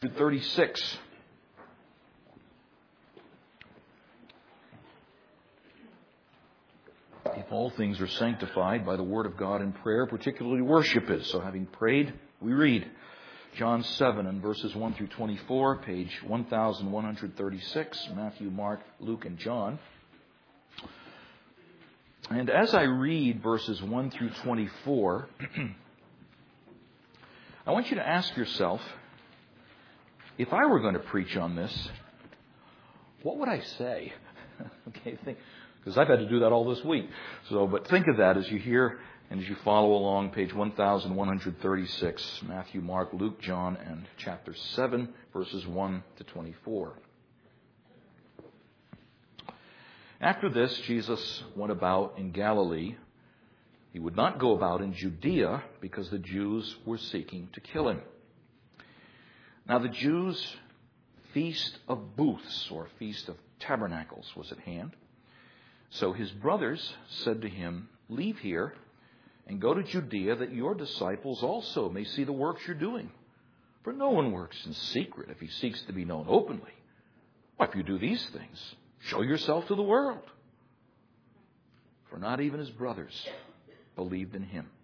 36. If all things are sanctified by the Word of God and prayer, particularly worship is. So having prayed, we read John 7 and verses 1 through 24, page 1136, Matthew, Mark, Luke, and John. And as I read verses 1 through 24, I want you to ask yourself, if I were going to preach on this, what would I say? Okay, because I've had to do that all this week. But think of that as you hear and as you follow along, page 1136, Matthew, Mark, Luke, John, and chapter 7, verses 1 to 24. After this, Jesus went about in Galilee. He would not go about in Judea because the Jews were seeking to kill him. Now the Jews' feast of booths, or feast of tabernacles, was at hand. So his brothers said to him, "Leave here and go to Judea, that your disciples also may see the works you're doing. For no one works in secret if he seeks to be known openly. Why, if you do these things, show yourself to the world." For not even his brothers believed in him.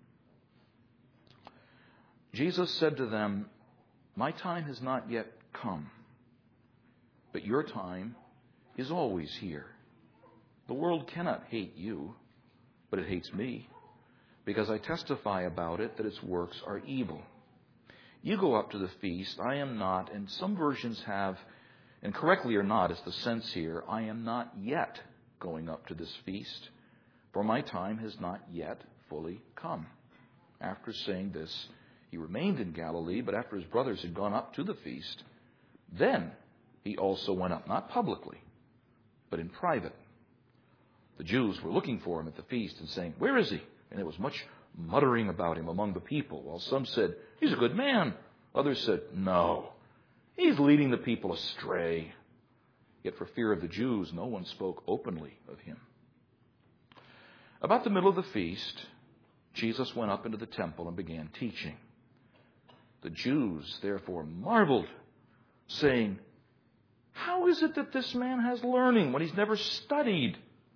Jesus said to them, "My time has not yet come, but your time is always here. The world cannot hate you, but it hates me, because I testify about it that its works are evil. You go up to the feast, I am not," and some versions have, and correctly or not is the sense here, "I am not yet going up to this feast, for my time has not yet fully come." After saying this, he remained in Galilee, but after his brothers had gone up to the feast, then he also went up, not publicly, but in private. The Jews were looking for him at the feast and saying, "Where is he?" And there was much muttering about him among the people, while some said, "He's a good man." Others said, "No, he's leading the people astray." Yet for fear of the Jews, no one spoke openly of him. About the middle of the feast, Jesus went up into the temple and began teaching. The Jews therefore marveled, saying, "How is it that this man has learning when he's never studied?"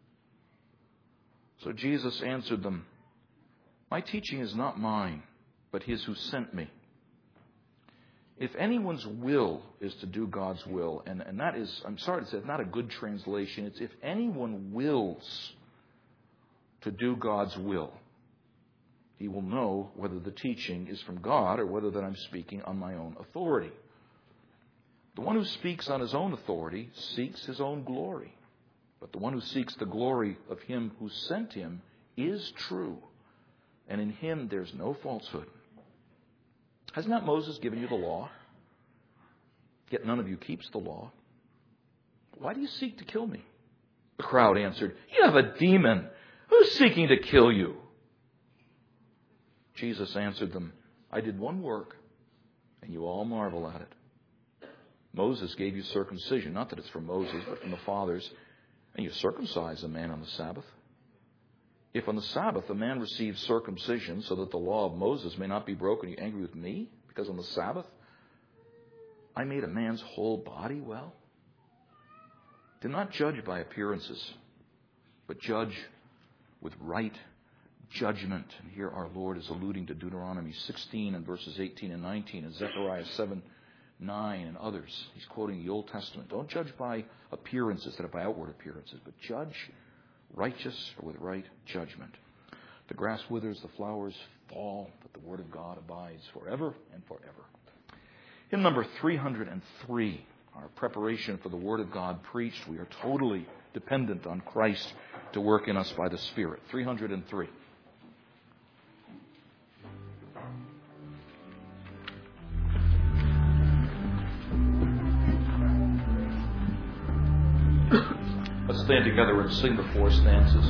So Jesus answered them, "My teaching is not mine, but his who sent me. If anyone's will is to do God's will," and that is, I'm sorry to say, it's not a good translation. It's if anyone wills to do God's will, he will know whether the teaching is from God or whether that I'm speaking on my own authority. The one who speaks on his own authority seeks his own glory. But the one who seeks the glory of him who sent him is true, and in him there's no falsehood. Has not Moses given you the law? Yet none of you keeps the law. Why do you seek to kill me?" The crowd answered, "You have a demon. Who's seeking to kill you?" Jesus answered them, "I did one work, and you all marvel at it. Moses gave you circumcision, not that it's from Moses, but from the fathers, and you circumcise a man on the Sabbath. If on the Sabbath a man receives circumcision so that the law of Moses may not be broken, are you angry with me? Because on the Sabbath I made a man's whole body well? Do not judge by appearances, but judge with right judgment." And here our Lord is alluding to Deuteronomy 16 and verses 18 and 19 and Zechariah 7:9 and others. He's quoting the Old Testament. Don't judge by appearances instead of by outward appearances, but judge righteous or with right judgment. The grass withers, the flowers fall, but the word of God abides forever and forever. Hymn number 303, our preparation for the word of God preached. We are totally dependent on Christ to work in us by the Spirit. 303. Let's stand together and sing the four stanzas.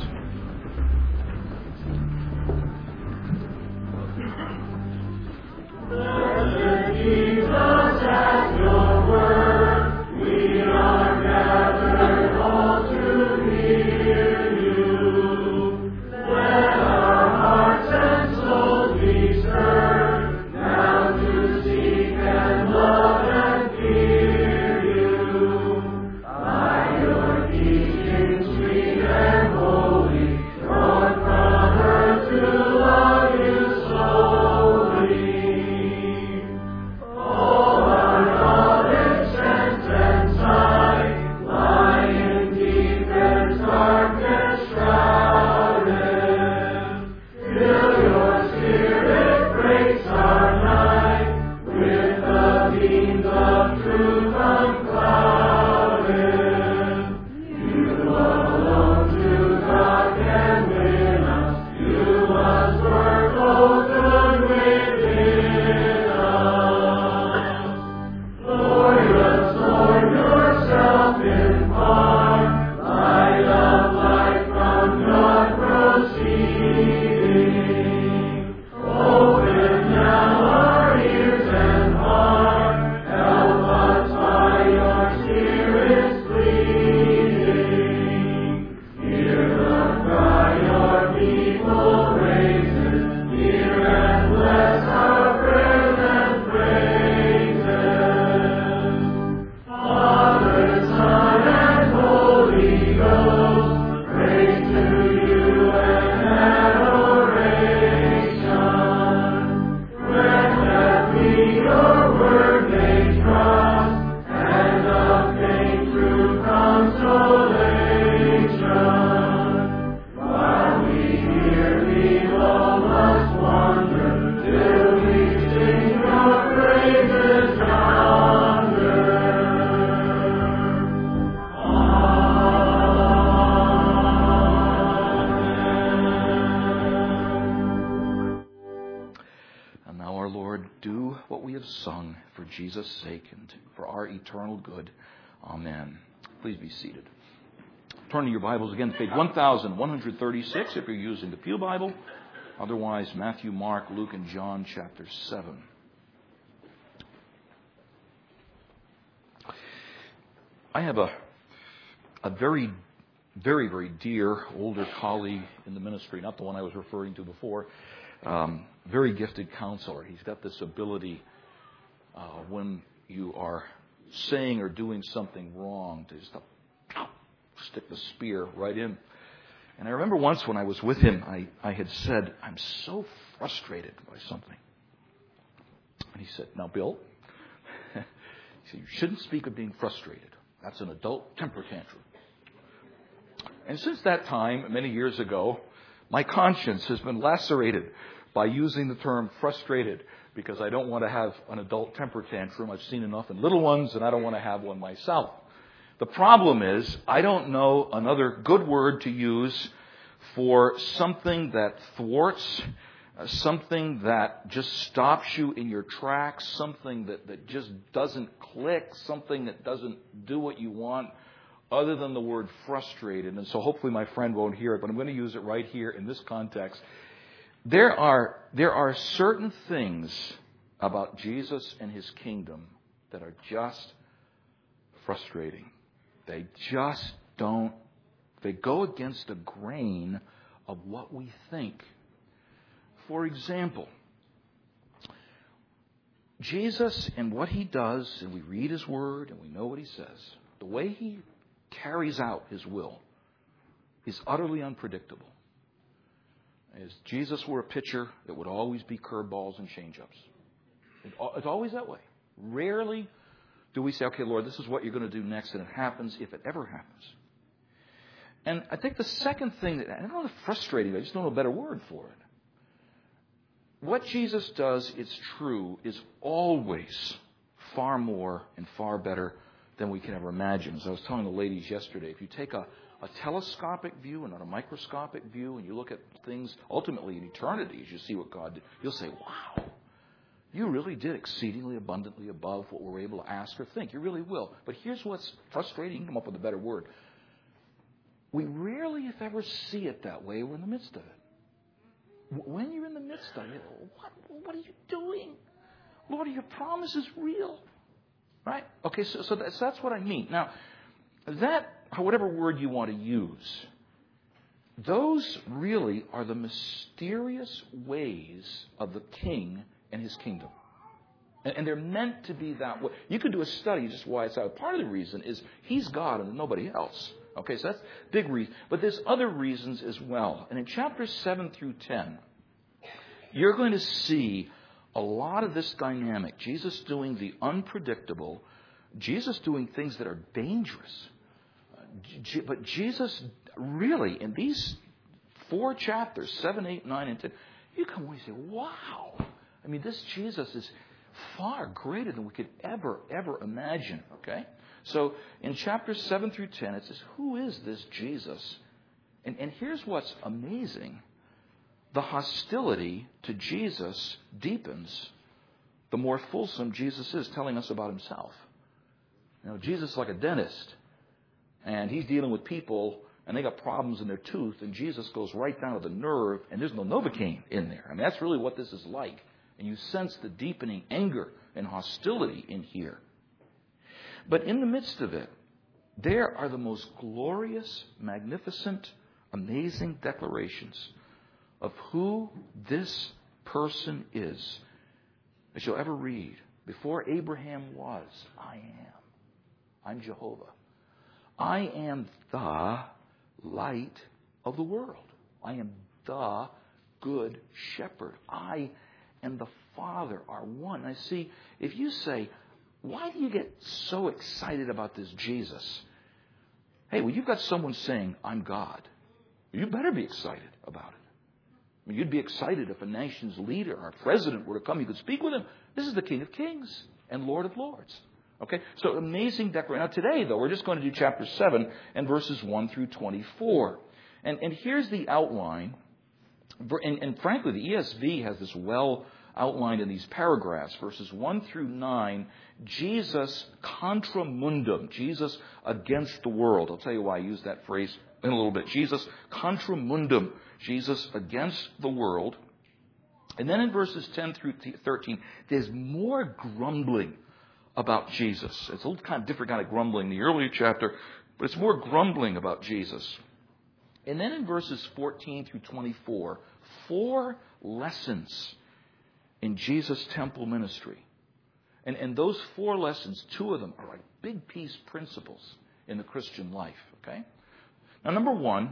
Blessed Jesus, at your word, we are gathered all to hear you. Let our hearts and souls be stirred, now to seek and love and Sung for Jesus' sake and for our eternal good. Amen. Please be seated. Turn to your Bibles again to page 1136 if you're using the Pew Bible. Otherwise, Matthew, Mark, Luke, and John chapter 7. I have a very, very, very dear older colleague in the ministry, not the one I was referring to before, very gifted counselor. He's got this ability when you are saying or doing something wrong to just stick the spear right in. And I remember once when I was with him, I had said, I'm so frustrated by something. And he said, now, Bill, he said, you shouldn't speak of being frustrated. That's an adult temper tantrum. And since that time, many years ago, my conscience has been lacerated by using the term frustrated, because I don't want to have an adult temper tantrum. I've seen enough in little ones, and I don't want to have one myself. The problem is, I don't know another good word to use for something that thwarts, something that just stops you in your tracks, something that just doesn't click, something that doesn't do what you want, other than the word frustrated. And so hopefully my friend won't hear it, but I'm going to use it right here in this context. There are certain things about Jesus and his kingdom that are just frustrating. They just don't, they go against the grain of what we think. For example, Jesus and what he does, and we read his word and we know what he says, the way he carries out his will is utterly unpredictable. As Jesus were a pitcher, it would always be curveballs and changeups. It's always that way. Rarely do we say, okay, Lord, this is what you're going to do next, and it happens if it ever happens. And I think the second thing, I don't know if frustrating, I just don't know a better word for it. What Jesus does, it's true, is always far more and far better than we can ever imagine. As I was telling the ladies yesterday, if you take a telescopic view and not a microscopic view, and you look at things ultimately in eternity as you see what God did, you'll say, wow, you really did exceedingly abundantly above what we're able to ask or think. You really will. But here's what's frustrating. You can come up with a better word. We rarely, if ever, see it that way. We're in the midst of it. When you're in the midst of it, what are you doing? Lord, your promise is real. Right? Okay, so that's what I mean. Now, that, whatever word you want to use, those really are the mysterious ways of the King and his kingdom. And they're meant to be that way. You could do a study just why it's that. Part of the reason is he's God and nobody else. Okay, so that's big reason. But there's other reasons as well. And in chapters 7 through 10, you're going to see a lot of this dynamic. Jesus doing the unpredictable. Jesus doing things that are dangerous. But Jesus really, in these 4 chapters, 7, 8, 9, and 10, you come away and say, wow. I mean, this Jesus is far greater than we could ever imagine. Okay? So in chapters 7 through 10, it says, who is this Jesus? And here's what's amazing. The hostility to Jesus deepens the more fulsome Jesus is telling us about himself. You know, Jesus is like a dentist, and he's dealing with people, and they got problems in their tooth, and Jesus goes right down to the nerve, and there's no Novocaine in there. I mean, that's really what this is like. And you sense the deepening anger and hostility in here. But in the midst of it, there are the most glorious, magnificent, amazing declarations of who this person is that you'll ever read. Before Abraham was, I am. I'm Jehovah. I am the light of the world. I am the good shepherd. I and the Father are one. I see, if you say, why do you get so excited about this Jesus? Hey, well, you've got someone saying, I'm God. You better be excited about it. I mean, you'd be excited if a nation's leader or president were to come. You could speak with him. This is the King of Kings and Lord of Lords. Okay, so amazing declaration. Now today, though, we're just going to do chapter 7 and verses 1 through 24. And here's the outline. And frankly, the ESV has this well outlined in these paragraphs, verses 1 through 9, Jesus contra mundum, Jesus against the world. I'll tell you why I use that phrase in a little bit. Jesus contra mundum, Jesus against the world. And then in verses 10 through 13, there's more grumbling about Jesus. It's a little kind of different kind of grumbling in the earlier chapter, but it's more grumbling about Jesus. And then in verses 14 through 24, 4 lessons in Jesus' temple ministry. And those 4 lessons, 2 of them are like big piece principles in the Christian life. Okay? Now, number 1,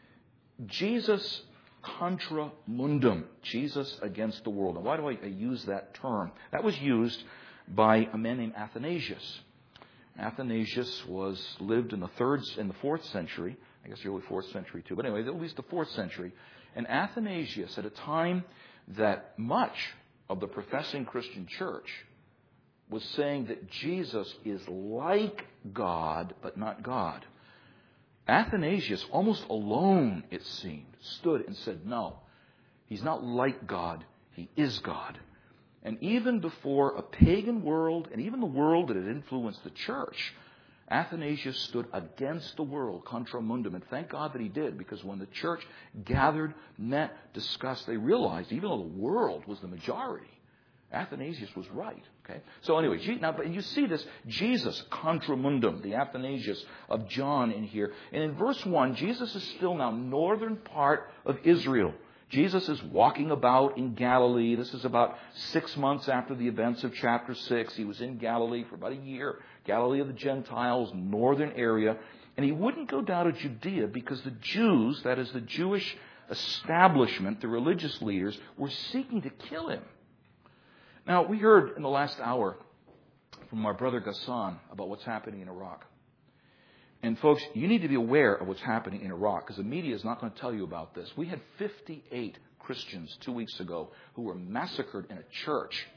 Jesus contra mundum, Jesus against the world. Now, why do I use that term? That was used by a man named Athanasius. Athanasius lived in the 4th century. I guess the early 4th century too. But anyway, at least the 4th century. And Athanasius, at a time that much of the professing Christian church was saying that Jesus is like God, but not God. Athanasius, almost alone, it seemed, stood and said, no, he's not like God, he is God. And even before a pagan world, and even the world that had influenced the church, Athanasius stood against the world, contra mundum. And thank God that he did, because when the church gathered, met, discussed, they realized, even though the world was the majority, Athanasius was right. Okay. So anyway, now, but you see this, Jesus contra mundum, the Athanasius of John in here. And in verse 1, Jesus is still now northern part of Israel. Jesus is walking about in Galilee. This is about 6 months after the events of chapter 6. He was in Galilee for about a year. Galilee of the Gentiles, northern area. And he wouldn't go down to Judea because the Jews, that is the Jewish establishment, the religious leaders, were seeking to kill him. Now, we heard in the last hour from our brother Ghassan about what's happening in Iraq. And folks, you need to be aware of what's happening in Iraq, because the media is not going to tell you about this. We had 58 Christians 2 weeks ago who were massacred in a church.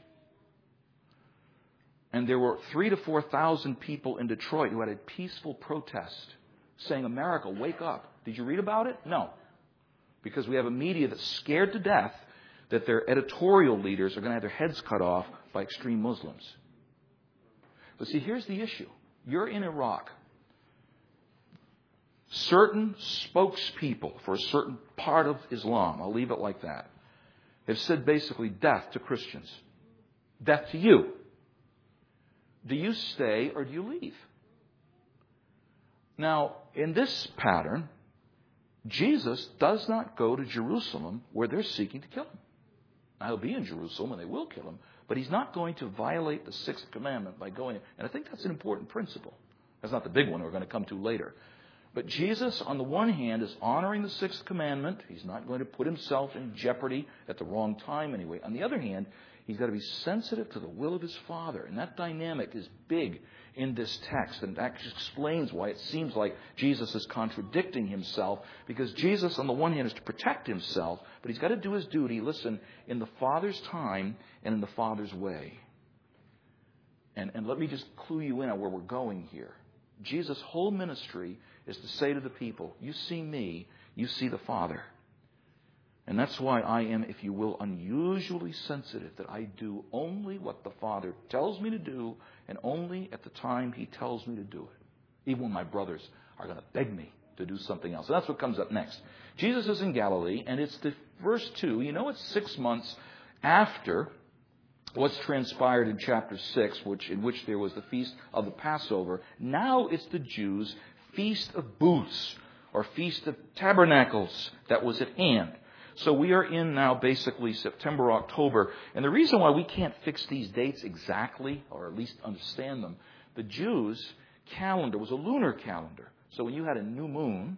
And there were 3,000 to 4,000 people in Detroit who had a peaceful protest saying, America, wake up. Did you read about it? No. Because we have a media that's scared to death that their editorial leaders are going to have their heads cut off by extreme Muslims. But see, here's the issue. You're in Iraq. Certain spokespeople for a certain part of Islam, I'll leave it like that, have said basically death to Christians. Death to you. Do you stay or do you leave? Now, in this pattern, Jesus does not go to Jerusalem where they're seeking to kill him. Now, he'll be in Jerusalem and they will kill him, but he's not going to violate the 6th commandment by going in. And I think that's an important principle. That's not the big one we're going to come to later. But Jesus, on the one hand, is honoring the 6th commandment. He's not going to put himself in jeopardy at the wrong time anyway. On the other hand, he's got to be sensitive to the will of his Father. And that dynamic is big in this text. And that explains why it seems like Jesus is contradicting himself. Because Jesus, on the one hand, is to protect himself. But he's got to do his duty, listen, in the Father's time and in the Father's way. And let me just clue you in on where we're going here. Jesus' whole ministry is to say to the people, you see me, you see the Father. And that's why I am, if you will, unusually sensitive, that I do only what the Father tells me to do, and only at the time He tells me to do it. Even when my brothers are going to beg me to do something else. And that's what comes up next. Jesus is in Galilee, and it's the verse 2. You know, it's 6 months after what's transpired in chapter 6, in which there was the feast of the Passover. Now it's the Jews' Feast of Booths, or Feast of Tabernacles, that was at hand. So we are in now basically September, October. And the reason why we can't fix these dates exactly, or at least understand them, the Jews' calendar was a lunar calendar. So when you had a new moon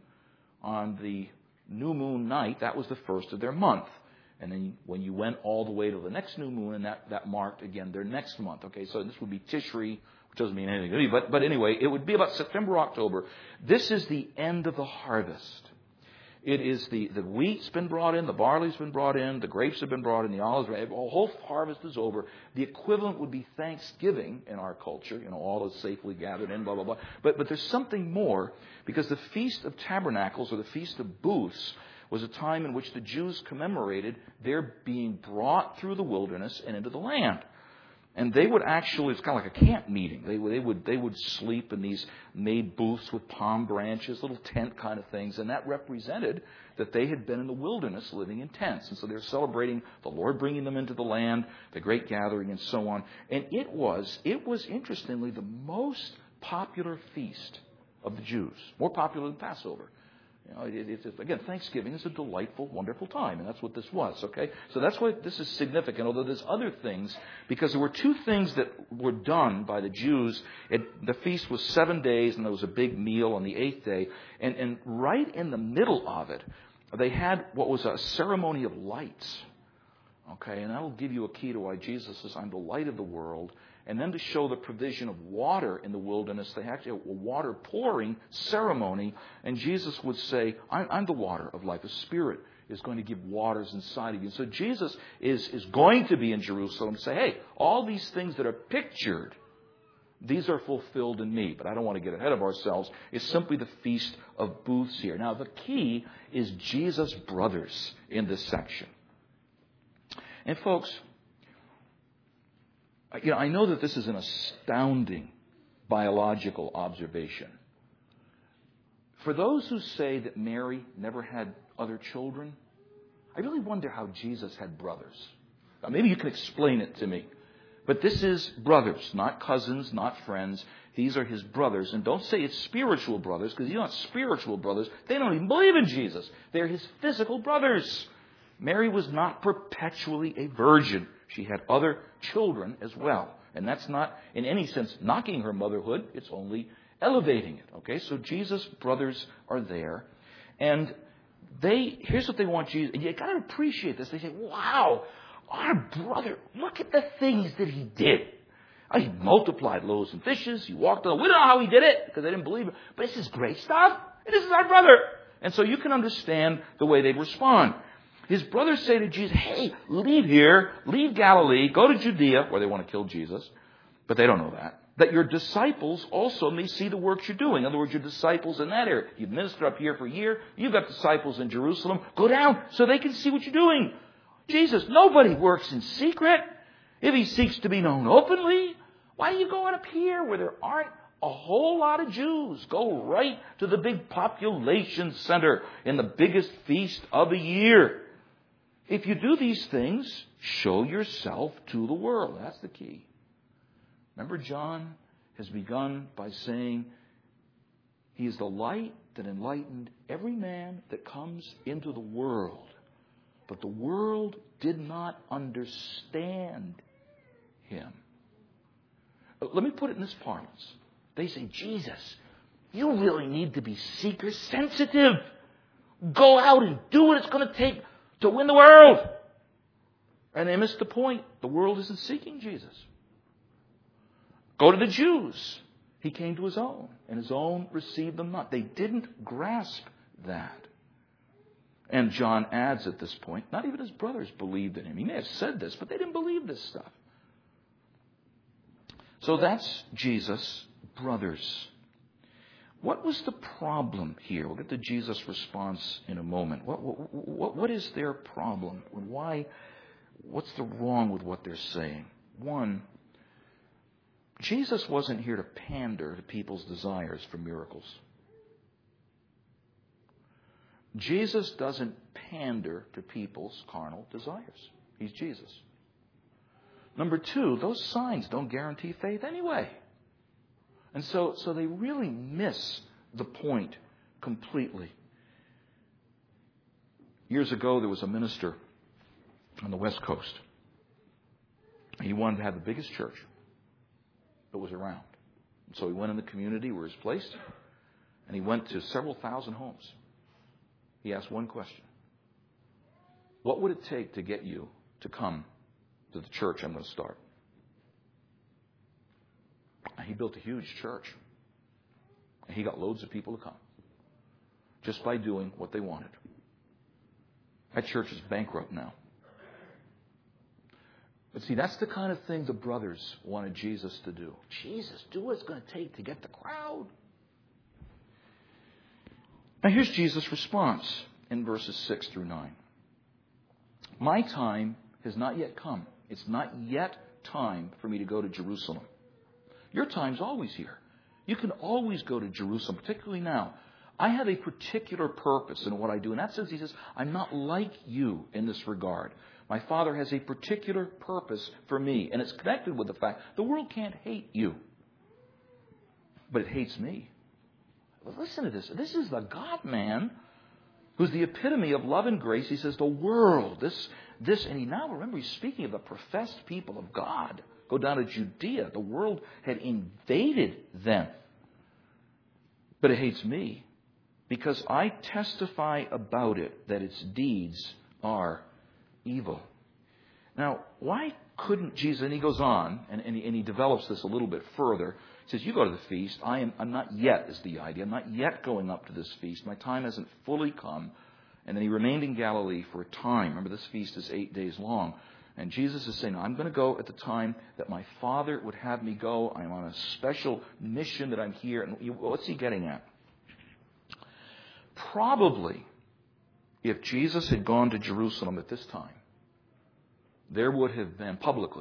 on the new moon night, that was the first of their month. And then when you went all the way to the next new moon, and that marked, again, their next month. Okay, so this would be Tishri, which doesn't mean anything to me. But anyway, it would be about September, October. This is the end of the harvest. It is the wheat's been brought in, the barley's been brought in, the grapes have been brought in, the olives, the whole harvest is over. The equivalent would be Thanksgiving in our culture. You know, all is safely gathered in, blah, blah, blah. But there's something more, because the Feast of Tabernacles, or the Feast of Booths, was a time in which the Jews commemorated their being brought through the wilderness and into the land. And they would actually, it's kind of like a camp meeting. They would sleep in these made booths with palm branches, little tent kind of things. And that represented that they had been in the wilderness living in tents. And so they're celebrating the Lord bringing them into the land, the great gathering, and so on. And it was interestingly the most popular feast of the Jews, more popular than Passover. You know, again, Thanksgiving is a delightful, wonderful time, and that's what this was, okay? So that's why this is significant, although there's other things, because there were two things that were done by the Jews. The feast was 7 days, and there was a big meal on the 8th day, and right in the middle of it, they had what was a ceremony of lights, okay? And that'll give you a key to why Jesus says, I'm the light of the world. And then to show the provision of water in the wilderness, they actually had a water pouring ceremony. And Jesus would say, I'm the water of life. The Spirit is going to give waters inside of you. So Jesus is going to be in Jerusalem and say, hey, all these things that are pictured, these are fulfilled in me. But I don't want to get ahead of ourselves. It's simply the Feast of Booths here. Now, the key is Jesus' brothers in this section. And folks, you know, I know that this is an astounding biological observation. For those who say that Mary never had other children, I really wonder how Jesus had brothers. Now, maybe you can explain it to me. But this is brothers, not cousins, not friends. These are his brothers. And don't say it's spiritual brothers, because they're not spiritual brothers. They don't even believe in Jesus. They're his physical brothers. Mary was not perpetually a virgin. She had other children as well. And that's not, in any sense, knocking her motherhood. It's only elevating it. Okay, so Jesus' brothers are there. And here's what they want Jesus. And you got to appreciate this. They say, wow, our brother, look at the things that he did. He multiplied loaves and fishes. He walked on. We don't know how he did it, because they didn't believe it. But this is great stuff. And this is our brother. And so you can understand the way they respond. His brothers say to Jesus, hey, leave here, leave Galilee, go to Judea, where they want to kill Jesus, but they don't know that your disciples also may see the works you're doing. In other words, your disciples in that area. You've ministered up here for a year, you've got disciples in Jerusalem, go down so they can see what you're doing. Jesus, nobody works in secret. If he seeks to be known openly, why are you going up here where there aren't a whole lot of Jews? Go right to the big population center in the biggest feast of the year. If you do these things, show yourself to the world. That's the key. Remember, John has begun by saying, he is the light that enlightened every man that comes into the world. But the world did not understand him. Let me put it in this parlance. They say, Jesus, you really need to be seeker sensitive. Go out and do what it's going to take to win the world. And they missed the point. The world isn't seeking Jesus. Go to the Jews. He came to his own, and his own received them not. They didn't grasp that. And John adds at this point, not even his brothers believed in him. He may have said this, but they didn't believe this stuff. So that's Jesus' brothers. What was the problem here? We'll get to Jesus' response in a moment. What is their problem? Why? What's the wrong with what they're saying? One, Jesus wasn't here to pander to people's desires for miracles. Jesus doesn't pander to people's carnal desires. He's Jesus. Number two, those signs don't guarantee faith anyway. And so they really miss the point completely. Years ago, there was a minister on the West Coast. He wanted to have the biggest church that was around. So he went in the community where he's placed, and he went to several thousand homes. He asked one question. What would it take to get you to come to the church I'm going to start? And he built a huge church. And he got loads of people to come. Just by doing what they wanted. That church is bankrupt now. But see, that's the kind of thing the brothers wanted Jesus to do. Jesus, do what it's going to take to get the crowd. Now here's Jesus' response in verses 6 through 9. My time has not yet come. It's not yet time for me to go to Jerusalem. Your time's always here. You can always go to Jerusalem, particularly now. I have a particular purpose in what I do. In that sense, he says, I'm not like you in this regard. My Father has a particular purpose for me. And it's connected with the fact the world can't hate you. But it hates me. Listen to this. This is the God-man who's the epitome of love and grace. He says the world, this, and he now, remember, he's speaking of the professed people of God. Go down to Judea. The world had invaded them. But it hates me because I testify about it that its deeds are evil. Now, why couldn't Jesus, and he goes on, and he develops this a little bit further. He says, you go to the feast. I'm not yet, is the idea. I'm not yet going up to this feast. My time hasn't fully come. And then he remained in Galilee for a time. Remember, this feast is 8 days long. And Jesus is saying, I'm going to go at the time that my Father would have me go. I'm on a special mission that I'm here. And what's he getting at? Probably, if Jesus had gone to Jerusalem at this time, there would have been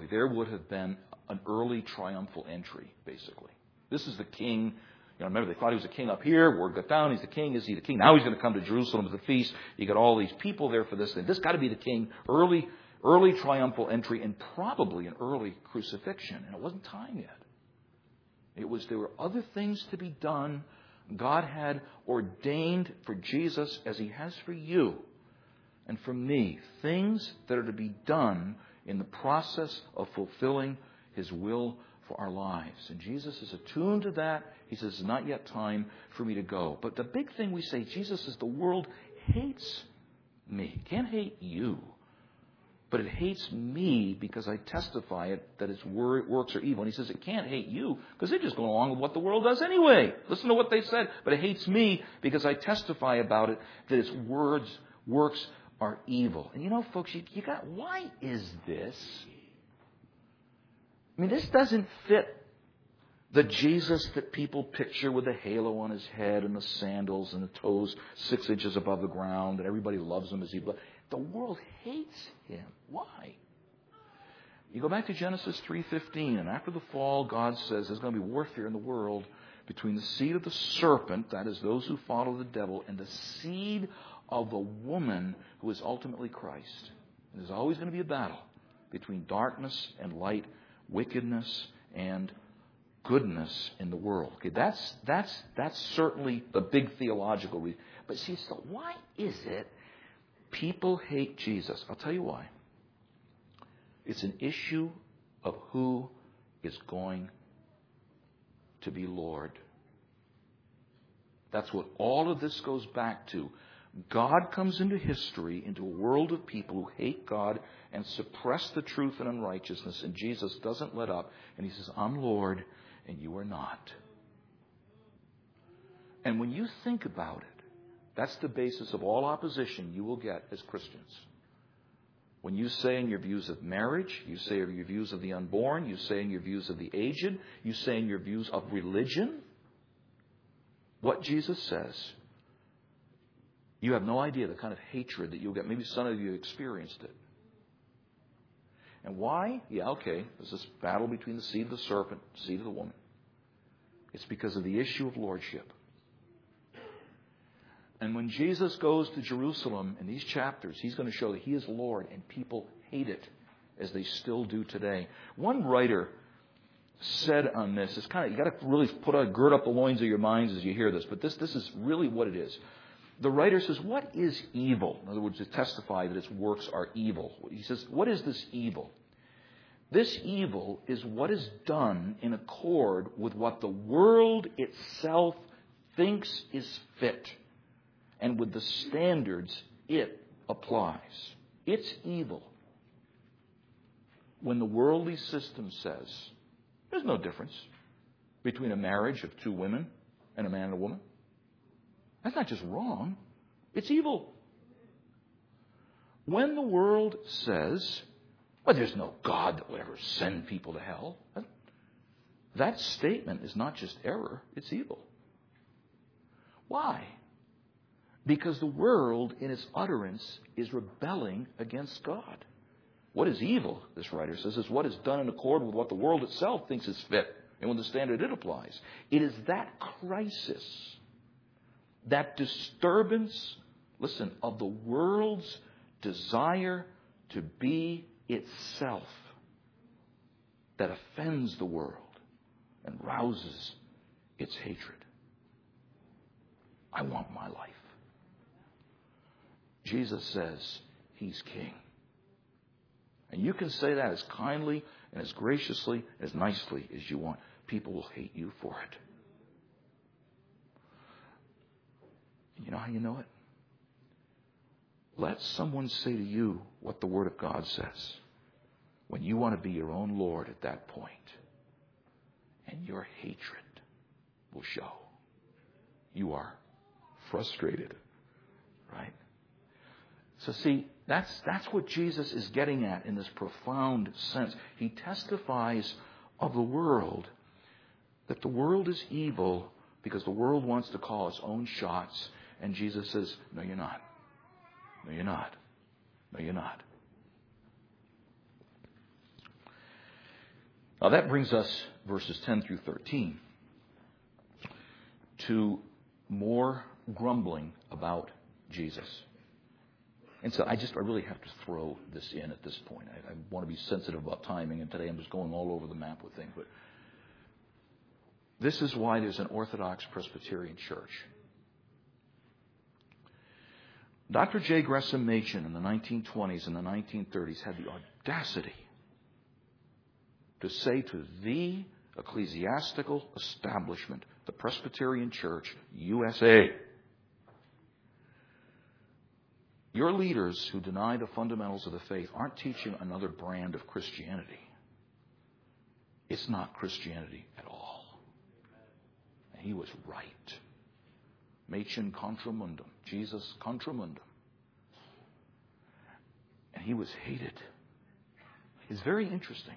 an early triumphal entry, basically. This is the king. Remember, they thought he was a king up here. Word got down. He's the king. Is he the king? Now he's going to come to Jerusalem at the feast. You got all these people there for this thing. This got to be the king. Early triumphal entry and probably an early crucifixion. And it wasn't time yet. There were other things to be done. God had ordained for Jesus, as he has for you and for me, things that are to be done in the process of fulfilling his will for our lives. And Jesus is attuned to that. He says, it's not yet time for me to go. But the big thing we say, Jesus says, the world hates me. It can't hate you. But it hates me because I testify that its works are evil. And he says it can't hate you because they're just going along with what the world does anyway. Listen to what they said. But it hates me because I testify about it that its works are evil. And folks, you got, why is this? I mean, this doesn't fit the Jesus that people picture with the halo on his head and the sandals and the toes 6 inches above the ground, and everybody loves him as he blows. The world hates him. Why? You go back to Genesis 3:15, and after the fall, God says there's going to be warfare in the world between the seed of the serpent, that is those who follow the devil, and the seed of the woman who is ultimately Christ. And there's always going to be a battle between darkness and light, wickedness and goodness in the world. Okay, that's certainly the big theological reason. But see, so why is it people hate Jesus? I'll tell you why. It's an issue of who is going to be Lord. That's what all of this goes back to. God comes into history, into a world of people who hate God and suppress the truth and unrighteousness, and Jesus doesn't let up, and he says, I'm Lord, and you are not. And when you think about it, that's the basis of all opposition you will get as Christians. When you say in your views of marriage, you say in your views of the unborn, you say in your views of the aged, you say in your views of religion, what Jesus says, you have no idea the kind of hatred that you'll get. Maybe some of you experienced it. And why? Yeah, okay. There's this battle between the seed of the serpent, the seed of the woman. It's because of the issue of lordship. And when Jesus goes to Jerusalem in these chapters, he's going to show that he is Lord, and people hate it as they still do today. One writer said on this, it's kind of, you got to really gird up the loins of your minds as you hear this, but this is really what it is. The writer says, what is evil? In other words, to testify that its works are evil. He says, what is this evil? This evil is what is done in accord with what the world itself thinks is fit and with the standards it applies. It's evil when the worldly system says there's no difference between a marriage of two women and a man and a woman. That's not just wrong, it's evil. When the world says, well, there's no God that would ever send people to hell, that statement is not just error, it's evil. Why? Because the world, in its utterance, is rebelling against God. What is evil, this writer says, is what is done in accord with what the world itself thinks is fit and with the standard it applies. It is that crisis, that disturbance, listen, of the world's desire to be itself that offends the world and rouses its hatred. I want my life. Jesus says he's king. And you can say that as kindly and as graciously, as nicely as you want. People will hate you for it. And you know how you know it? Let someone say to you what the Word of God says when you want to be your own Lord at that point. And your hatred will show. You are frustrated. Right? So see, that's what Jesus is getting at in this profound sense. He testifies of the world, that the world is evil because the world wants to call its own shots. And Jesus says, no, you're not. No, you're not. No, you're not. Now that brings us, verses 10 through 13, to more grumbling about Jesus. And so I really have to throw this in at this point. I want to be sensitive about timing, and today I'm just going all over the map with things. But this is why there's an Orthodox Presbyterian church. Dr. J. Gresham Machen in the 1920s and the 1930s had the audacity to say to the ecclesiastical establishment, the Presbyterian Church, USA, your leaders who deny the fundamentals of the faith aren't teaching another brand of Christianity. It's not Christianity at all. And he was right. Machen contra mundum. Jesus contra mundum. And he was hated. It's very interesting.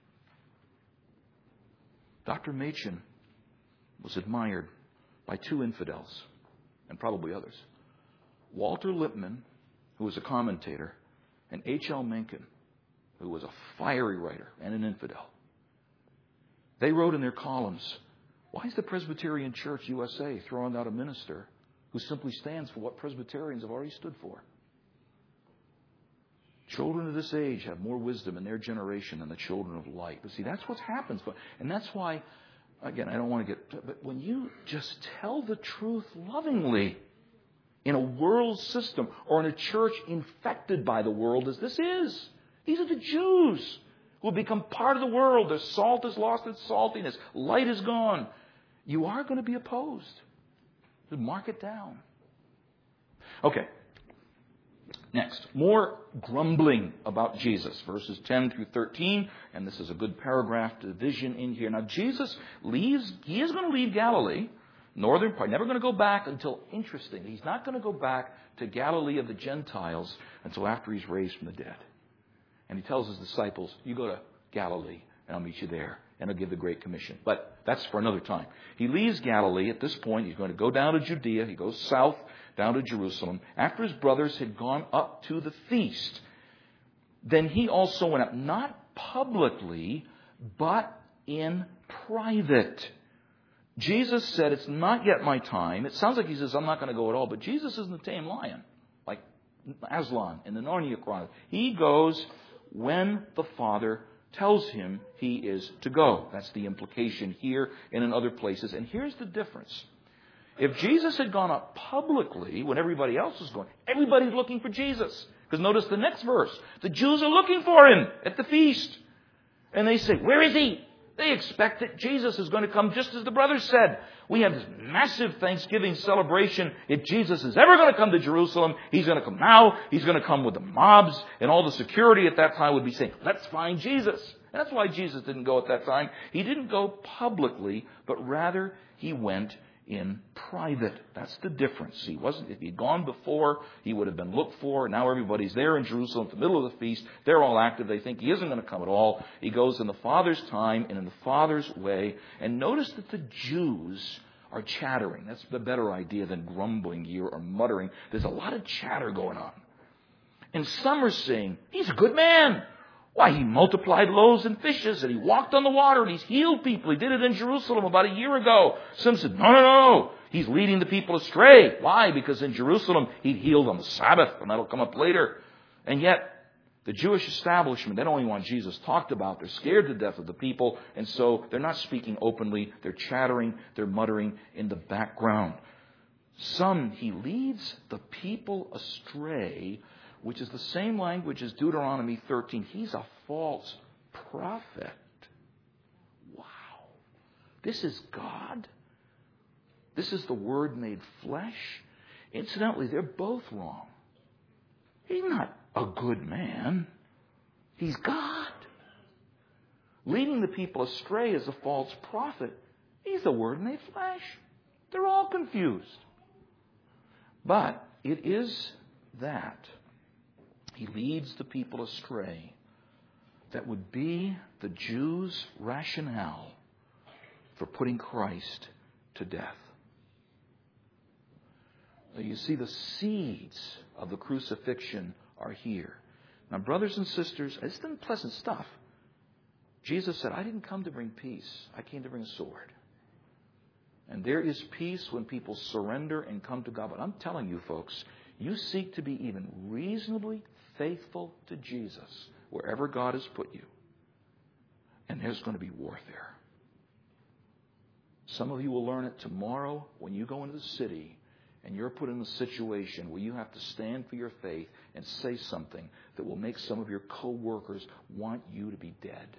Dr. Machen was admired by two infidels, and probably others. Walter Lippmann, who was a commentator, and H.L. Mencken, who was a fiery writer and an infidel. They wrote in their columns, why is the Presbyterian Church USA throwing out a minister who simply stands for what Presbyterians have already stood for? Children of this age have more wisdom in their generation than the children of light. But see, that's what happens. And that's why, again, I don't want to but when you just tell the truth lovingly, in a world system or in a church infected by the world as this is. These are the Jews who have become part of the world. Their salt has lost its saltiness. Light is gone. You are going to be opposed. Just mark it down. Okay. Next, more grumbling about Jesus. Verses 10 through 13. And this is a good paragraph division in here. Now Jesus leaves. He is going to leave Galilee. Northern part, never going to go back until, interesting, he's not going to go back to Galilee of the Gentiles until after he's raised from the dead. And he tells his disciples, you go to Galilee, and I'll meet you there. And I'll give the Great Commission. But that's for another time. He leaves Galilee. At this point, he's going to go down to Judea. He goes south, down to Jerusalem. After his brothers had gone up to the feast, then he also went up, not publicly, but in private. Jesus said, it's not yet my time. It sounds like he says, I'm not going to go at all. But Jesus isn't a tame lion, like Aslan in the Narnia Chronicles. He goes when the Father tells him he is to go. That's the implication here and in other places. And here's the difference. If Jesus had gone up publicly when everybody else was going, everybody's looking for Jesus. Because notice the next verse. The Jews are looking for him at the feast. And they say, where is he? They expect that Jesus is going to come just as the brothers said. We have this massive Thanksgiving celebration. If Jesus is ever going to come to Jerusalem, he's going to come now. He's going to come with the mobs, and all the security at that time would be saying, let's find Jesus. And that's why Jesus didn't go at that time. He didn't go publicly, but rather he went in private. That's the difference. If he'd gone before, he would have been looked for. Now everybody's there in Jerusalem at the middle of the feast. They're all active. They think he isn't going to come at all. He goes in the Father's time and in the Father's way. And notice that the Jews are chattering. That's the better idea than grumbling here or muttering. There's a lot of chatter going on. And some are saying, he's a good man. Why, he multiplied loaves and fishes, and he walked on the water, and he's healed people. He did it in Jerusalem about a year ago. Some said, no. He's leading the people astray. Why? Because in Jerusalem, he'd healed on the Sabbath, and that'll come up later. And yet, the Jewish establishment, they don't even want Jesus talked about. They're scared to death of the people, and so they're not speaking openly. They're chattering, they're muttering in the background. Some, he leads the people astray, which is the same language as Deuteronomy 13. He's a false prophet. Wow. This is God. This is the Word made flesh. Incidentally, they're both wrong. He's not a good man. He's God. Leading the people astray as a false prophet. He's the Word made flesh. They're all confused. But it is that he leads the people astray that would be the Jews' rationale for putting Christ to death. So you see, the seeds of the crucifixion are here. Now, brothers and sisters, it's not pleasant stuff. Jesus said, I didn't come to bring peace. I came to bring a sword. And there is peace when people surrender and come to God. But I'm telling you, folks, you seek to be even reasonably faithful to Jesus wherever God has put you, and there's going to be warfare. Some of you will learn it tomorrow when you go into the city and you're put in a situation where you have to stand for your faith and say something that will make some of your co-workers want you to be dead.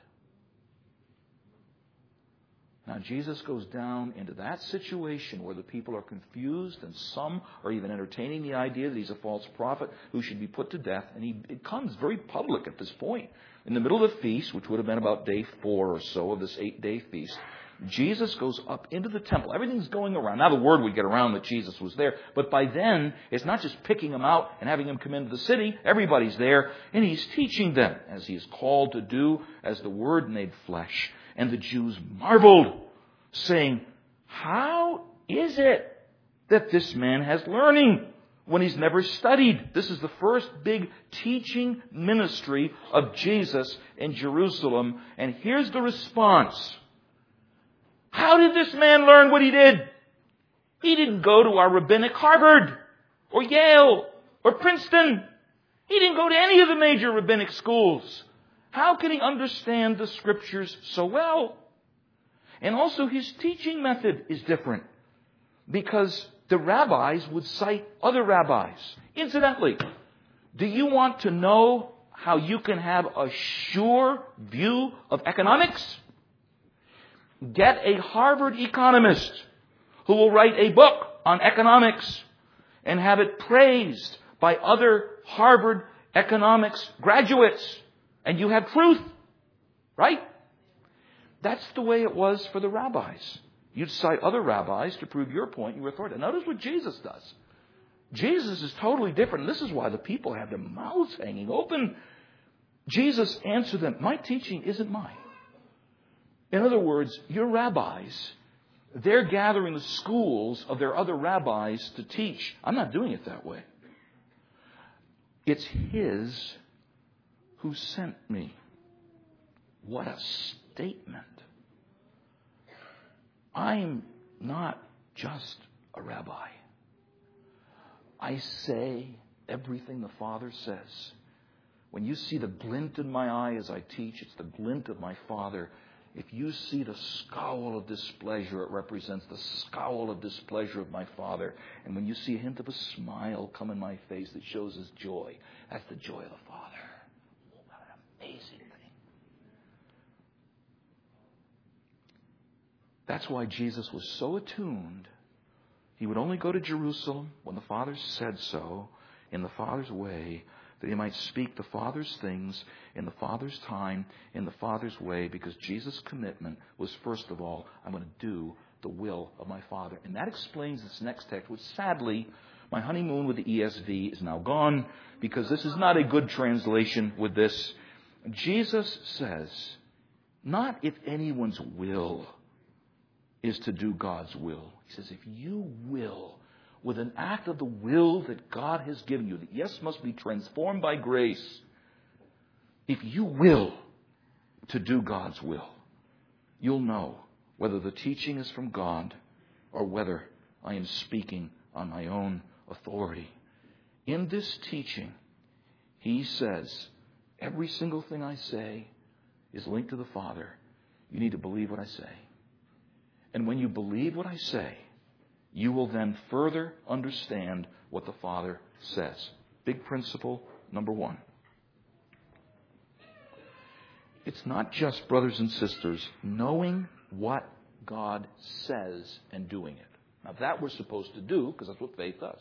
Now, Jesus goes down into that situation where the people are confused and some are even entertaining the idea that he's a false prophet who should be put to death. And it comes very public at this point. In the middle of the feast, which would have been about day 4 or so of this 8-day feast, Jesus goes up into the temple. Everything's going around. Now the word would get around that Jesus was there. But by then, it's not just picking him out and having him come into the city. Everybody's there. And he's teaching them as he is called to do as the Word made flesh. And the Jews marveled, saying, how is it that this man has learning when he's never studied? This is the first big teaching ministry of Jesus in Jerusalem. And here's the response. How did this man learn what he did? He didn't go to our rabbinic Harvard or Yale or Princeton. He didn't go to any of the major rabbinic schools. How can he understand the Scriptures so well? And also his teaching method is different because the rabbis would cite other rabbis. Incidentally, do you want to know how you can have a sure view of economics? Get a Harvard economist who will write a book on economics and have it praised by other Harvard economics graduates. And you have truth, right? That's the way it was for the rabbis. You'd cite other rabbis to prove your point, your authority. Notice what Jesus does. Jesus is totally different. And this is why the people have their mouths hanging open. Jesus answered them, my teaching isn't mine. In other words, your rabbis, they're gathering the schools of their other rabbis to teach. I'm not doing it that way. It's His who sent me. What a statement. I'm not just a rabbi. I say everything the Father says. When you see the glint in my eye as I teach, it's the glint of my Father. If you see the scowl of displeasure, it represents the scowl of displeasure of my Father. And when you see a hint of a smile come in my face that shows His joy, that's the joy of the Father. What an amazing thing. That's why Jesus was so attuned. He would only go to Jerusalem when the Father said so, in the Father's way, that He might speak the Father's things in the Father's time, in the Father's way, because Jesus' commitment was, first of all, I'm going to do the will of my Father. And that explains this next text, which sadly, my honeymoon with the ESV is now gone, because this is not a good translation with this. Jesus says, not if anyone's will is to do God's will. He says, if you will, with an act of the will that God has given you, that yes, must be transformed by grace, if you will to do God's will, you'll know whether the teaching is from God or whether I am speaking on my own authority. In this teaching, He says, every single thing I say is linked to the Father. You need to believe what I say. And when you believe what I say, you will then further understand what the Father says. Big principle number one. It's not just, brothers and sisters, knowing what God says and doing it. Now that we're supposed to do, because that's what faith does.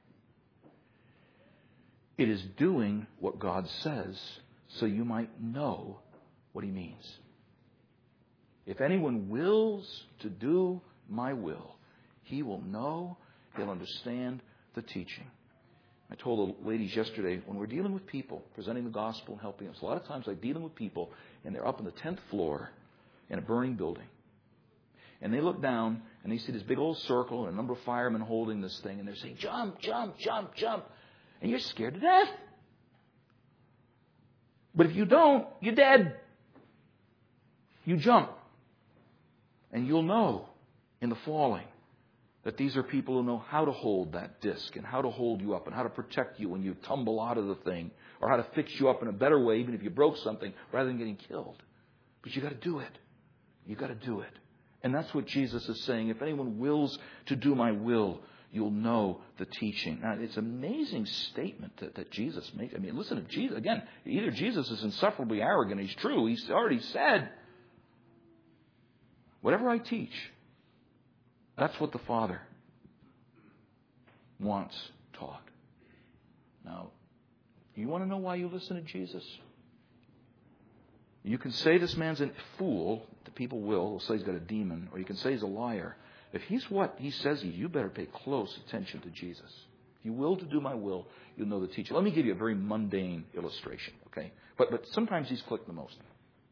It is doing what God says so you might know what He means. If anyone wills to do my will, he will know, he'll understand the teaching. I told the ladies yesterday, when we're dealing with people, presenting the gospel and helping us, a lot of times I'm dealing with people and they're up on the 10th floor in a burning building. And they look down and they see this big old circle and a number of firemen holding this thing and they're saying, jump, jump, jump, jump. And you're scared to death. But if you don't, you're dead. You jump. And you'll know in the falling that these are people who know how to hold that disc and how to hold you up and how to protect you when you tumble out of the thing, or how to fix you up in a better way even if you broke something rather than getting killed. But you got to do it. You got to do it. And that's what Jesus is saying. If anyone wills to do my will, you'll know the teaching. Now, it's an amazing statement that Jesus makes. I mean, listen to Jesus. Again, either Jesus is insufferably arrogant, He's true. He's already said, whatever I teach, that's what the Father wants taught. Now, you want to know why you listen to Jesus? You can say this man's a fool. The people will say he's got a demon. Or you can say he's a liar. If he's what he says he is, you better pay close attention to Jesus. If you will to do my will, you'll know the teaching. Let me give you a very mundane illustration, okay? But sometimes these click the most.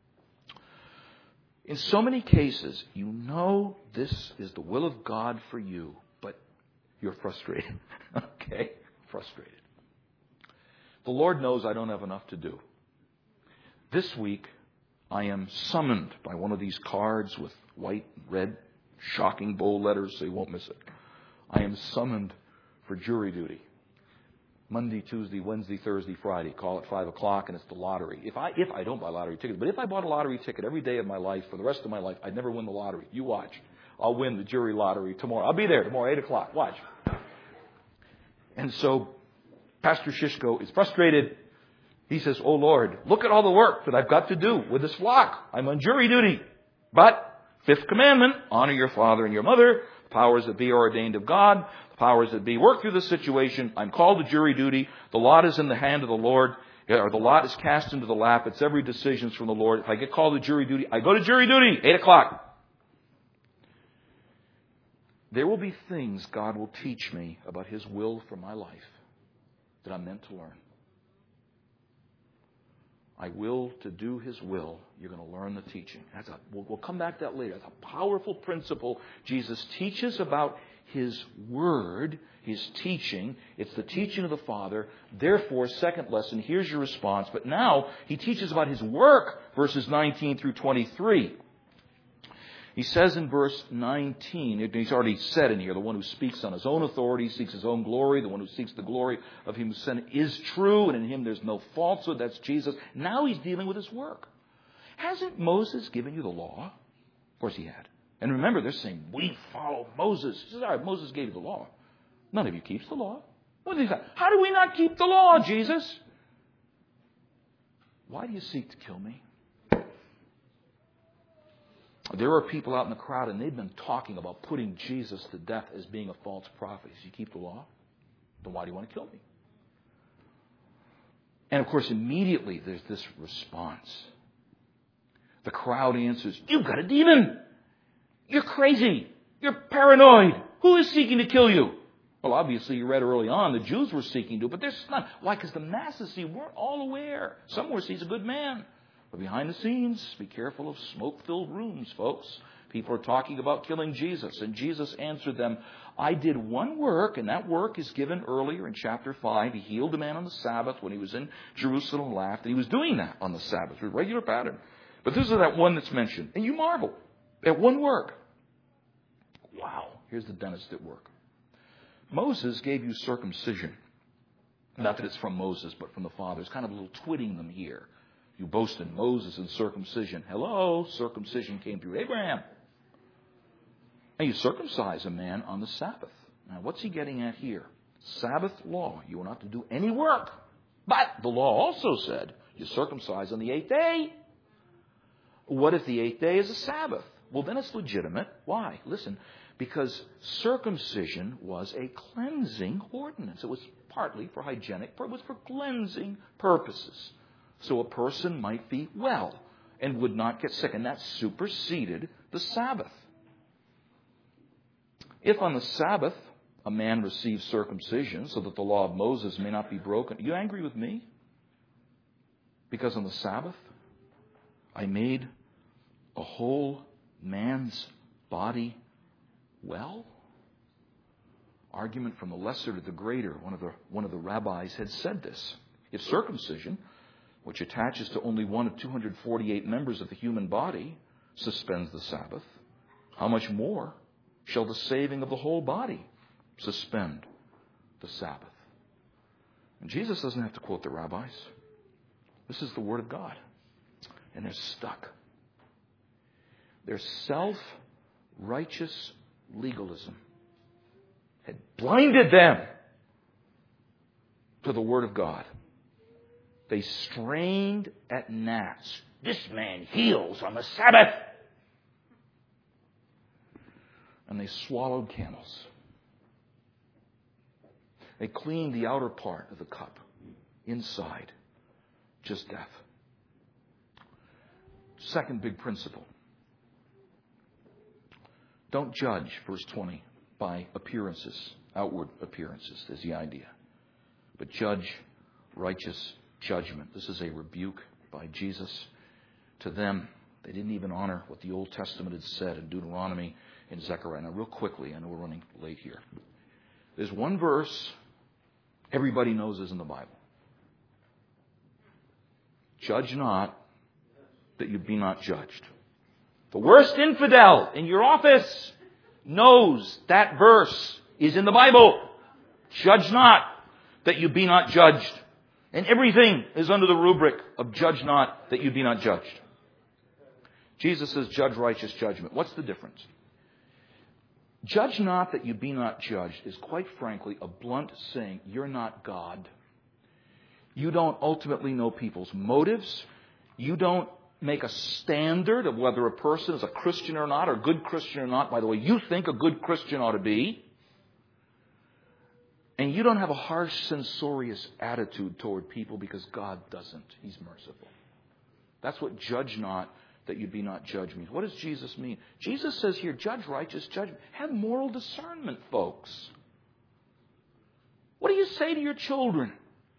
In so many cases, you know this is the will of God for you, but you're frustrated. Okay? Frustrated. The Lord knows I don't have enough to do. This week, I am summoned by one of these cards with white, red, shocking bold letters so you won't miss it. I am summoned for jury duty. Monday, Tuesday, Wednesday, Thursday, Friday. Call at 5 o'clock and it's the lottery. If I don't buy lottery tickets, but if I bought a lottery ticket every day of my life for the rest of my life, I'd never win the lottery. You watch. I'll win the jury lottery tomorrow. I'll be there tomorrow, 8 o'clock. Watch. And so Pastor Shishko is frustrated. He says, oh Lord, look at all the work that I've got to do with this flock. I'm on jury duty. But, fifth commandment, honor your father and your mother. The powers that be are ordained of God. The powers that be work through the situation. I'm called to jury duty. The lot is in the hand of the Lord. Or the lot is cast into the lap. It's every decision from the Lord. If I get called to jury duty, I go to jury duty, 8 o'clock. There will be things God will teach me about His will for my life that I'm meant to learn. I will to do His will, you're going to learn the teaching. We'll come back to that later. That's a powerful principle. Jesus teaches about His Word, His teaching. It's the teaching of the Father. Therefore, second lesson, here's your response. But now, He teaches about His work, verses 19 through 23. He says in verse 19, he's already said in here, the one who speaks on his own authority seeks his own glory. The one who seeks the glory of Him who sent is true, and in Him there's no falsehood. That's Jesus. Now He's dealing with His work. Hasn't Moses given you the law? Of course He had. And remember, they're saying, we follow Moses. He says, all right, Moses gave you the law. None of you keeps the law. How do we not keep the law, Jesus? Why do you seek to kill me? There are people out in the crowd, and they've been talking about putting Jesus to death as being a false prophet. If you keep the law, then why do you want to kill me? And of course, immediately there's this response. The crowd answers, you've got a demon. You're crazy. You're paranoid. Who is seeking to kill you? Well, obviously, you read early on, the Jews were seeking to, but there's none. Why? Because the masses, weren't all aware. Some were, he's a good man. But behind the scenes, be careful of smoke-filled rooms, folks. People are talking about killing Jesus. And Jesus answered them, I did one work, and that work is given earlier in chapter 5. He healed a man on the Sabbath when he was in Jerusalem and laughed. And he was doing that on the Sabbath, with regular pattern. But this is that one that's mentioned. And you marvel at one work. Wow, here's the dentist at work. Moses gave you circumcision. Not that it's from Moses, but from the Father. It's kind of a little twitting them here. You boast in Moses and circumcision. Hello, circumcision came through Abraham. And you circumcise a man on the Sabbath. Now, what's he getting at here? Sabbath law. You are not to do any work. But the law also said you circumcise on the 8th day. What if the 8th day is a Sabbath? Well, then it's legitimate. Why? Listen, because circumcision was a cleansing ordinance. It was partly for hygienic, but it was for cleansing purposes. So a person might be well and would not get sick. And that superseded the Sabbath. If on the Sabbath a man receives circumcision so that the law of Moses may not be broken, are you angry with me? Because on the Sabbath I made a whole man's body well? Argument from the lesser to the greater. One of the rabbis had said this. If circumcision, which attaches to only one of 248 members of the human body, suspends the Sabbath, how much more shall the saving of the whole body suspend the Sabbath? And Jesus doesn't have to quote the rabbis. This is the Word of God. And they're stuck. Their self-righteous legalism had blinded them to the Word of God. They strained at gnats. This man heals on the Sabbath. And they swallowed camels. They cleaned the outer part of the cup. Inside, just death. Second big principle. Don't judge, verse 20, by appearances, outward appearances is the idea. But judge righteous judgment. This is a rebuke by Jesus to them. They didn't even honor what the Old Testament had said in Deuteronomy and Zechariah. Now, real quickly, I know we're running late here. There's one verse everybody knows is in the Bible. Judge not that you be not judged. The worst infidel in your office knows that verse is in the Bible. Judge not that you be not judged. And everything is under the rubric of judge not that you be not judged. Jesus says judge righteous judgment. What's the difference? Judge not that you be not judged is quite frankly a blunt saying you're not God. You don't ultimately know people's motives. You don't make a standard of whether a person is a Christian or not, or a good Christian or not, by the way you think a good Christian ought to be. And you don't have a harsh, censorious attitude toward people because God doesn't. He's merciful. That's what judge not that you be not judged means. What does Jesus mean? Jesus says here, judge righteous judgment. Have moral discernment, folks. What do you say to your children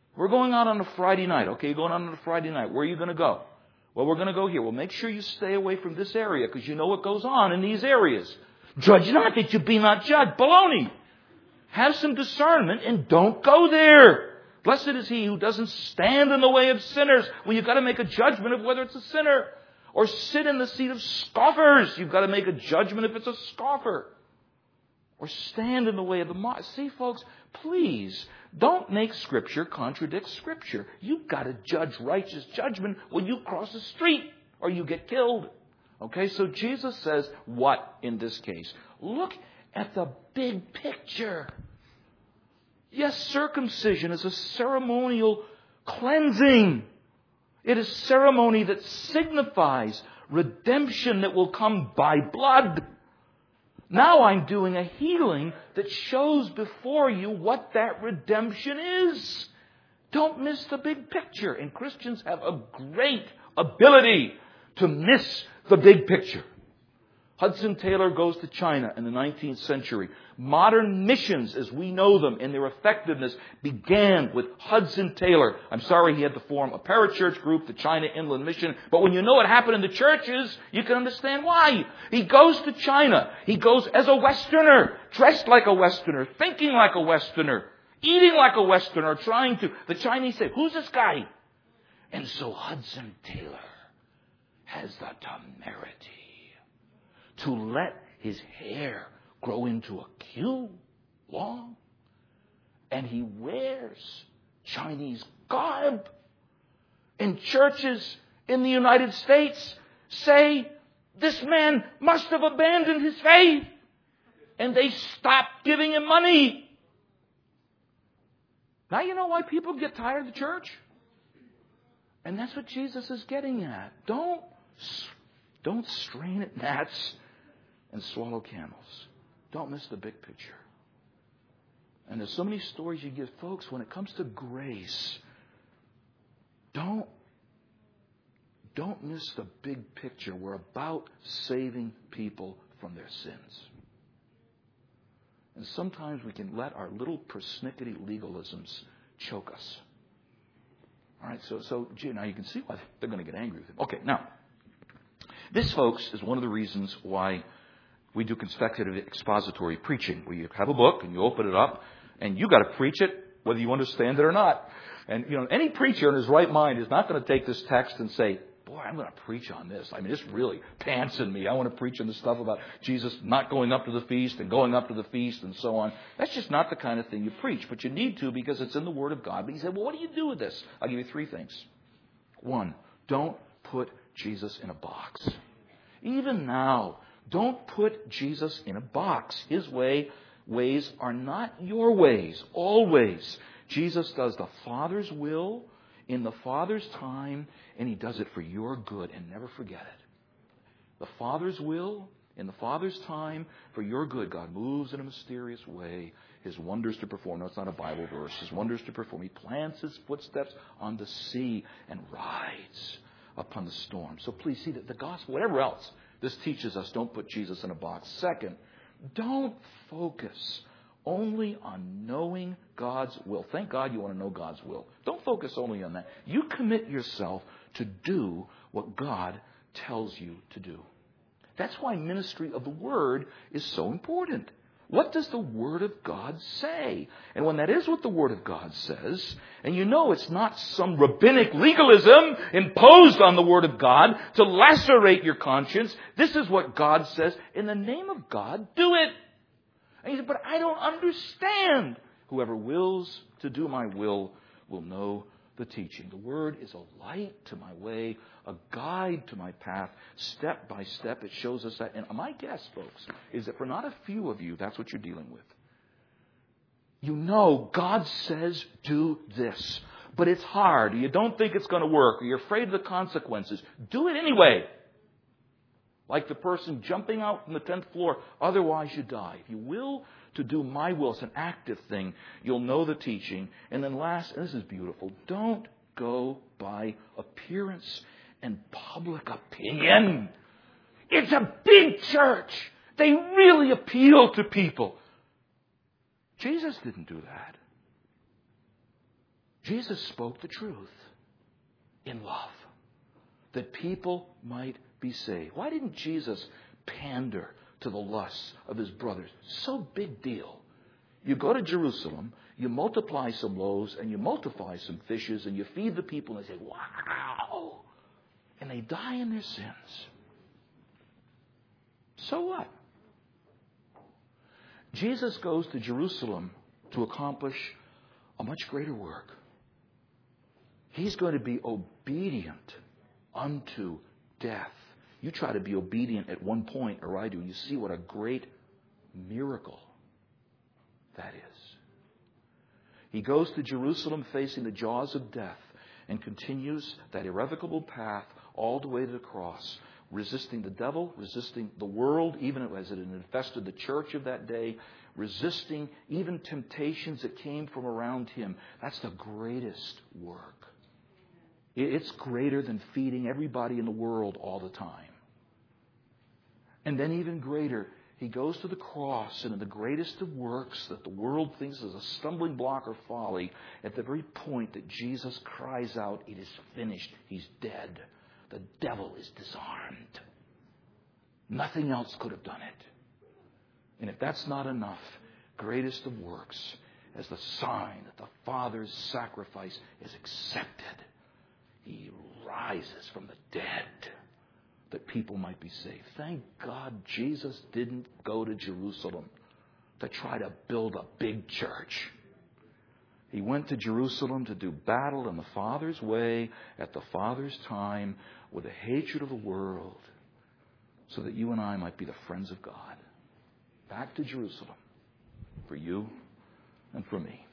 We're going out on a Friday night. Okay, you're going out on a Friday night. Where are you going to go? Well, we're going to go here. Well, make sure you stay away from this area because you know what goes on in these areas. Judge not that you be not judged. Baloney. Have some discernment and don't go there. Blessed is he who doesn't stand in the way of sinners. Well, you've got to make a judgment of whether it's a sinner. Or sit in the seat of scoffers. You've got to make a judgment if it's a scoffer. Or stand in the way of the mock. See, folks, please don't make Scripture contradict Scripture. You've got to judge righteous judgment when you cross the street or you get killed. Okay, so Jesus says what in this case? Look at the big picture. Yes, circumcision is a ceremonial cleansing. It is ceremony that signifies redemption that will come by blood. Now I'm doing a healing that shows before you what that redemption is. Don't miss the big picture. And Christians have a great ability to miss the big picture. Hudson Taylor goes to China in the 19th century. Modern missions, as we know them, and their effectiveness began with Hudson Taylor. I'm sorry he had to form a parachurch group, the China Inland Mission. But when you know what happened in the churches, you can understand why. He goes to China. He goes as a Westerner, dressed like a Westerner, thinking like a Westerner, eating like a Westerner, trying to. The Chinese say, who's this guy? And so Hudson Taylor has the temerity to let his hair grow into a queue long. And he wears Chinese garb. And churches in the United States say, this man must have abandoned his faith. And they stop giving him money. Now you know why people get tired of the church? And that's what Jesus is getting at. Don't strain at gnats and swallow camels. Don't miss the big picture. And there's so many stories you give, folks, when it comes to grace. Don't miss the big picture. We're about saving people from their sins. And sometimes we can let our little persnickety legalisms choke us. All right, so now you can see why they're going to get angry with him. Okay, now, this, folks, is one of the reasons why we do consecutive expository preaching. We have a book and you open it up and you got to preach it whether you understand it or not. And, any preacher in his right mind is not going to take this text and say, boy, I'm going to preach on this. I mean, this really pants in me. I want to preach on this stuff about Jesus not going up to the feast and going up to the feast and so on. That's just not the kind of thing you preach. But you need to because it's in the Word of God. But he said, well, what do you do with this? I'll give you 3 things. 1, don't put Jesus in a box. Even now, don't put Jesus in a box. His ways are not your ways, always. Jesus does the Father's will in the Father's time, and He does it for your good, and never forget it. The Father's will in the Father's time for your good. God moves in a mysterious way His wonders to perform. No, it's not a Bible verse. His wonders to perform. He plants His footsteps on the sea and rides upon the storm. So please see that the gospel, whatever else, this teaches us don't put Jesus in a box. Second, don't focus only on knowing God's will. Thank God you want to know God's will. Don't focus only on that. You commit yourself to do what God tells you to do. That's why ministry of the Word is so important. What does the Word of God say? And when that is what the Word of God says, and you know it's not some rabbinic legalism imposed on the Word of God to lacerate your conscience, this is what God says. In the name of God, do it. And you say, but I don't understand. Whoever wills to do my will know the teaching. The Word is a light to my way, a guide to my path. Step by step, it shows us that. And my guess, folks, is that for not a few of you, that's what you're dealing with. You know God says do this, but it's hard. You don't think it's going to work, or you're afraid of the consequences. Do it anyway. Like the person jumping out from the 10th floor, otherwise you die. If you will to do my will, it's an active thing. You'll know the teaching. And then last, and this is beautiful, don't go by appearance and public opinion. It's a big church. They really appeal to people. Jesus didn't do that. Jesus spoke the truth in love, that people might be saved. Why didn't Jesus pander to the lusts of his brothers? So big deal. You go to Jerusalem, you multiply some loaves, and you multiply some fishes, and you feed the people, and they say, wow! And they die in their sins. So what? Jesus goes to Jerusalem to accomplish a much greater work. He's going to be obedient unto death. You try to be obedient at one point, or I do, and you see what a great miracle that is. He goes to Jerusalem facing the jaws of death and continues that irrevocable path all the way to the cross, resisting the devil, resisting the world, even as it had infested the church of that day, resisting even temptations that came from around him. That's the greatest work. It's greater than feeding everybody in the world all the time. And then even greater, he goes to the cross, and in the greatest of works that the world thinks is a stumbling block or folly, at the very point that Jesus cries out, "It is finished," he's dead. The devil is disarmed. Nothing else could have done it. And if that's not enough, greatest of works, as the sign that the Father's sacrifice is accepted, he rises from the dead that people might be saved. Thank God Jesus didn't go to Jerusalem to try to build a big church. He went to Jerusalem to do battle in the Father's way, at the Father's time, with the hatred of the world, so that you and I might be the friends of God. Back to Jerusalem for you and for me.